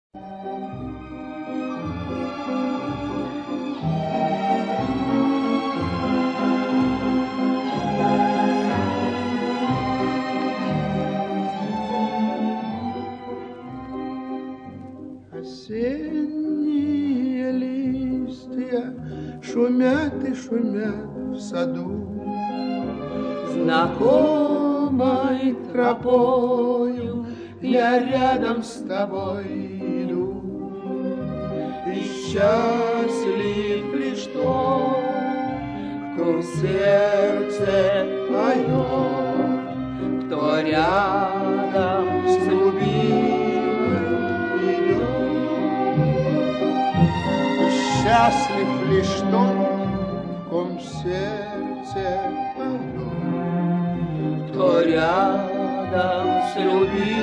Осенние листья шумят и шумят в саду. Знакомой тропою я рядом с тобой иду. И счастлив лишь тот, кто в сердце поет, кто рядом с любимой идет. Счастлив лишь тот, в ком сердце поет, кто рядом с любимой